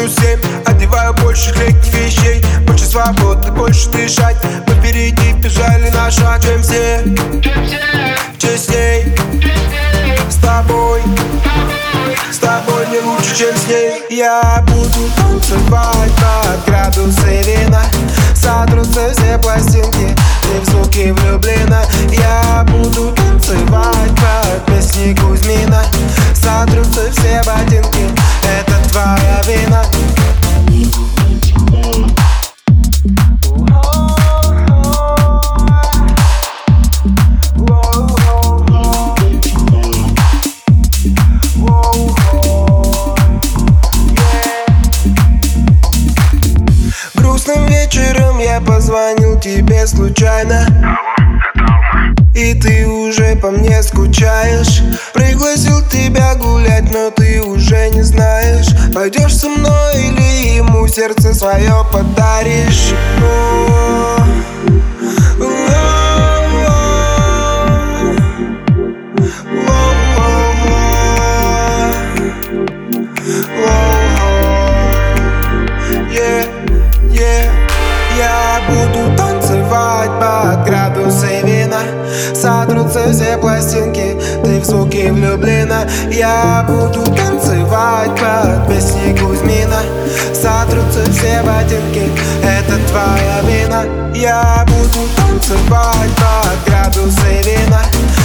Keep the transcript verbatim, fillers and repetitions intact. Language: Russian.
плюс семь, одеваю больше легких вещей, больше свободы, больше дышать. Мы впереди бежали на шаг, чем все, честней. С тобой, с тобой не лучше, чем с ней. Я буду танцевать под градусы вина, сотрутся все пластинки, ты в звуки влюблена. Я буду танцевать под песни Кузьмина, сотрутся все ботинки, это твоя вина. Грустным вечером я позвонил тебе случайно, и ты уже по мне скучаешь. Пригласил тебя гулять, но ты уже не знаешь, пойдешь со мной или ему сердце свое подаришь. О, о, о, о, о, yeah, yeah. Я буду танцевать под градусы вина, сотрутся все пластинки, ты в звуки влюблена. Я буду танцевать под песни Кузьмина, сотрутся все ботинки, это твоя вина. Я буду танцевать под градусы вина,